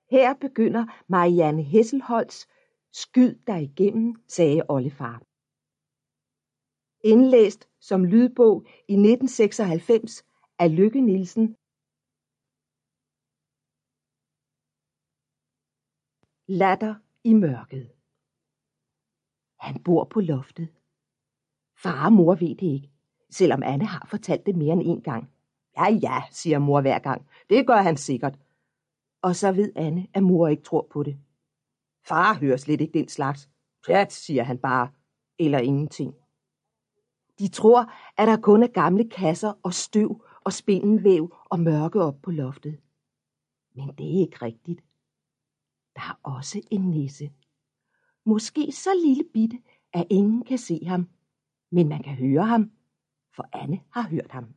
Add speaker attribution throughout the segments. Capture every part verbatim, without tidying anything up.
Speaker 1: Her begynder Marianne Hesselholds Skyd dig igennem, sagde oldefar. Indlæst som lydbog i nitten seksoghalvfems af Lykke Nielsen. Latter i mørket. Han bor på loftet. Far og mor ved det ikke, selvom Anne har fortalt det mere end en gang. Ja, ja, siger mor hver gang. Det gør han sikkert. Og så ved Anne, at mor ikke tror på det. Far hører slet ikke den slags. Pjat, siger han bare. Eller ingenting. De tror, at der kun er gamle kasser og støv og spindelvæv og mørke op på loftet. Men det er ikke rigtigt. Der er også en nisse. Måske så lille bitte, at ingen kan se ham. Men man kan høre ham, for Anne har hørt ham.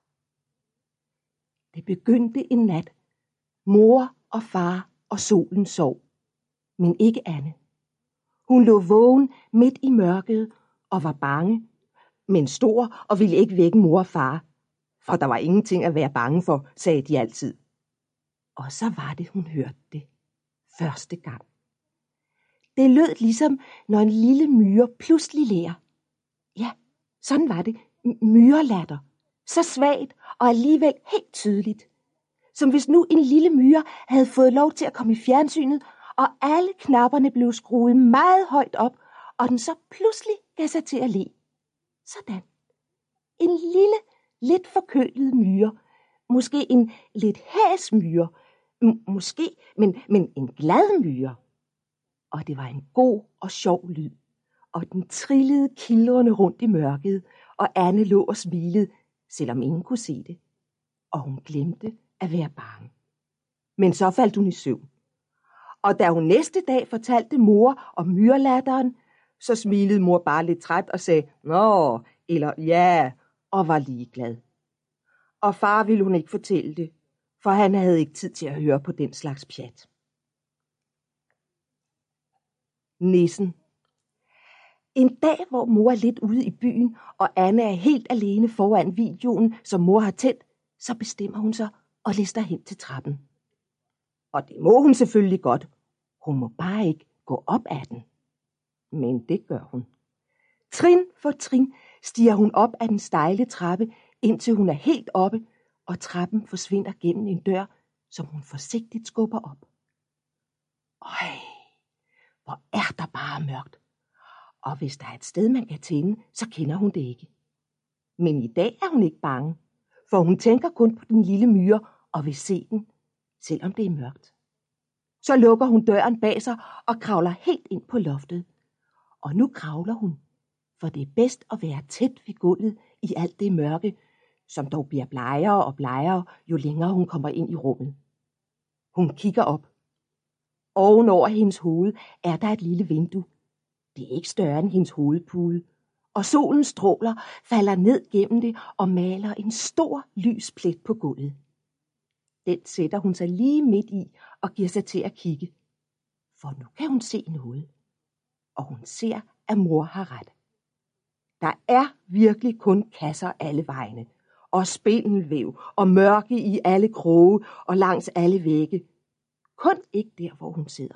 Speaker 1: Det begyndte en nat. Mor og far og solen sov. Men ikke Anne. Hun lå vågen midt i mørket og var bange, men stor og ville ikke vække mor og far. For der var ingenting at være bange for, sagde de altid. Og så var det, hun hørte det. Første gang. Det lød ligesom, når en lille myre pludselig lærer. Ja, sådan var det. Myrelatter. Så svagt og alligevel helt tydeligt. Som hvis nu en lille myre havde fået lov til at komme i fjernsynet, og alle knapperne blev skruet meget højt op, og den så pludselig gav sig til at le. Sådan. En lille, lidt forkølet myre. Måske en lidt hæs myre. M- måske, men, men en glad myre. Og det var en god og sjov lyd. Og den trillede kildrende rundt i mørket, og Anne lå og smilede, selvom ingen kunne se det. Og hun glemte at være bange. Men så faldt hun i søvn. Og da hun næste dag fortalte mor om myrelatteren, så smilede mor bare lidt træt og sagde, nå, eller ja, og var ligeglad. Og far ville hun ikke fortælle det, for han havde ikke tid til at høre på den slags pjat. Nissen. En dag, hvor mor er lidt ude i byen, og Anne er helt alene foran videoen, som mor har tændt, så bestemmer hun sig og lister hen til trappen. Og det må hun selvfølgelig godt. Hun må bare ikke gå op ad den. Men det gør hun. Trin for trin stiger hun op ad den stejle trappe, indtil hun er helt oppe, og trappen forsvinder gennem en dør, som hun forsigtigt skubber op. Øj, hvor er der bare mørkt. Og hvis der er et sted, man kan tænde, så kender hun det ikke. Men i dag er hun ikke bange, for hun tænker kun på den lille myre og vil se den, selvom det er mørkt. Så lukker hun døren bag sig og kravler helt ind på loftet. Og nu kravler hun, for det er bedst at være tæt ved gulvet i alt det mørke, som dog bliver blegere og blegere, jo længere hun kommer ind i rummet. Hun kigger op. Ovenover hendes hoved er der et lille vindue. Det er ikke større end hendes hovedpude, og solens stråler falder ned gennem det og maler en stor lys plet på gulvet. Den sætter hun sig lige midt i og giver sig til at kigge. For nu kan hun se noget. Og hun ser, at mor har ret. Der er virkelig kun kasser alle vegne, og spindelvæv og mørke i alle kroge og langs alle vægge. Kun ikke der, hvor hun sidder.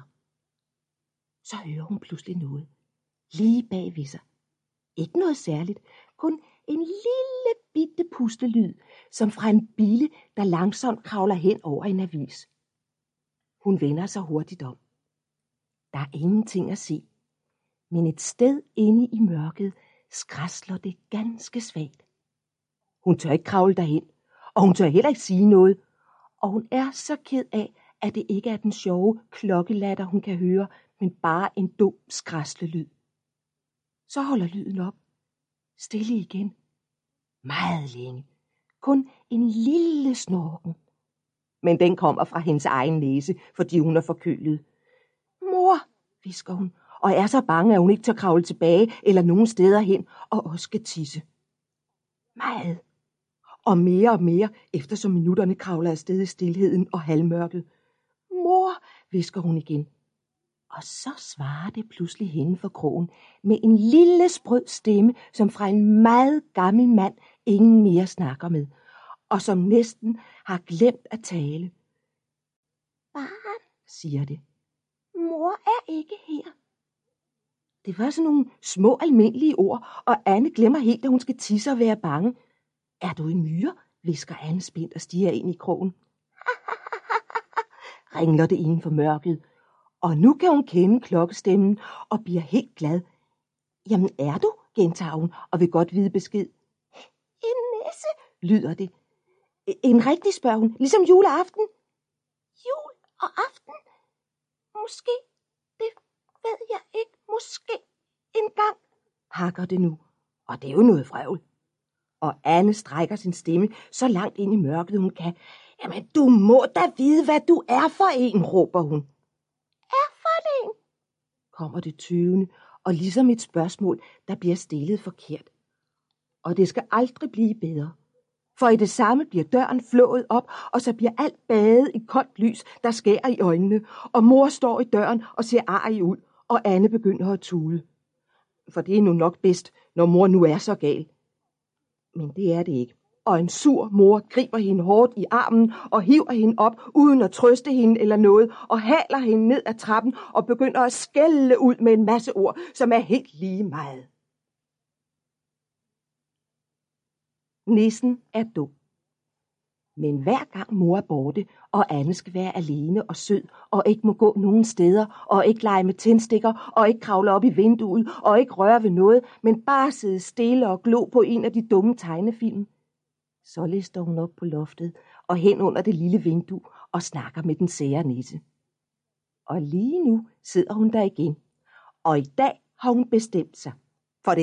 Speaker 1: Så hører hun pludselig noget. Lige bag ved sig. Ikke noget særligt, kun en lille bitte pustelyd, som fra en bille, der langsomt kravler hen over en avis. Hun vender sig hurtigt om. Der er ingenting at se, men et sted inde i mørket skrasler det ganske svagt. Hun tør ikke kravle derhen, og hun tør heller ikke sige noget, og hun er så ked af, at det ikke er den sjove klokkelatter, hun kan høre, men bare en dum skraslelyd. Så holder lyden op. Stille igen. Meget længe. Kun en lille snorken. Men den kommer fra hendes egen næse, fordi hun er forkølet. Mor, hvisker hun, og er så bange, at hun ikke tør kravle tilbage eller nogen steder hen, og også skal tisse. Meget. Og mere og mere, eftersom minutterne kravler afsted i stilheden og halvmørket. Mor, hvisker hun igen. Og så svarer det pludselig hende for krogen med en lille sprød stemme, som fra en meget gammel mand ingen mere snakker med, og som næsten har glemt at tale. Barn, siger det. Mor er ikke her. Det var sådan nogle små almindelige ord, og Anne glemmer helt, at hun skal tisse og være bange. Er du en myre? Hvisker Anne spændt og stiger ind i krogen. Ringler det inden for mørket, og nu kan hun kende klokkestemmen og bliver helt glad. Jamen er du, gentager hun og vil godt vide besked. En nisse, lyder det. En rigtig, spørger hun, ligesom juleaften. Jul og aften? Måske, det ved jeg ikke, måske en gang, hakker det nu, og det er jo noget frevl. Og Anne strækker sin stemme så langt ind i mørket, hun kan. Jamen, du må da vide, hvad du er for en, råber hun. Er for en? Kommer det tøvende, og ligesom et spørgsmål, der bliver stillet forkert. Og det skal aldrig blive bedre. For i det samme bliver døren flået op, og så bliver alt badet i koldt lys, der skærer i øjnene, og mor står i døren og ser arrig ud, og Anne begynder at tude. For det er nu nok bedst, når mor nu er så gal. Men det er det ikke. Og en sur mor griber hende hårdt i armen og hiver hende op, uden at trøste hende eller noget, og haler hende ned ad trappen og begynder at skælde ud med en masse ord, som er helt lige meget. Nissen er dum. Men hver gang mor er borte, og Anne skal være alene og sød, og ikke må gå nogen steder, og ikke lege med tændstikker, og ikke kravle op i vinduet, og ikke røre ved noget, men bare sidde stille og glo på en af de dumme tegnefilm, så lister hun op på loftet og hen under det lille vindue og snakker med den sære nisse. Og lige nu sidder hun der igen, og i dag har hun bestemt sig.